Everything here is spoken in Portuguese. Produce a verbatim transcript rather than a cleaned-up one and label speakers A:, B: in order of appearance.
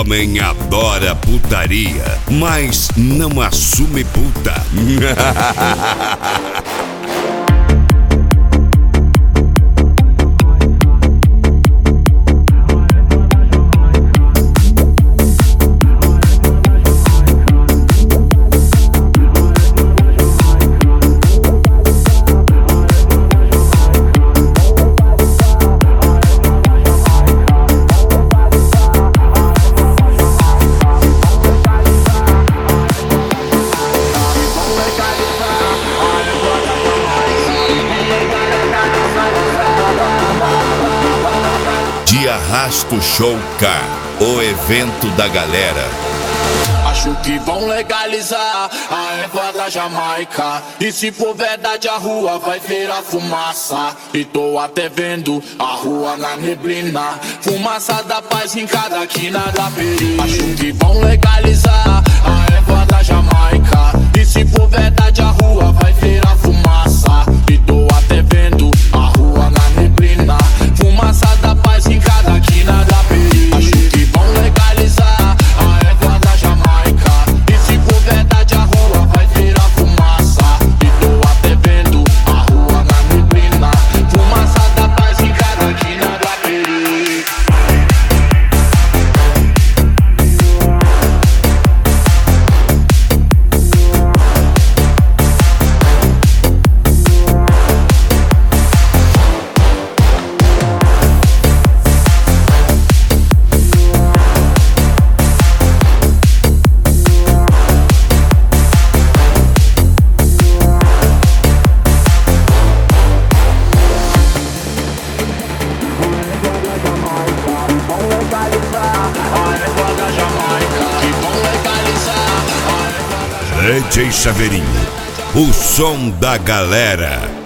A: homem adora putaria, mas não assume puta. De Arrasto Show K, o evento da galera.
B: Acho que vão legalizar a erva da Jamaica. E se for verdade a rua vai virar fumaça. E tô até vendo a rua na neblina. Fumaça da paz em cada quina da perigo. Acho que vão legalizar a erva da Jamaica. E se for verdade a rua vai virar fumaça. E tô até vendo a rua na neblina. Fumaça da paz em cada quina da perigo. Acho que vão legalizar a erva da Jamaica. E se for verdade a rua vai virar fumaça. E tô até vendo a rua na neblina. Fumaça da paz em cada quina da perigo.
A: D J Chaveirinho, o som da galera.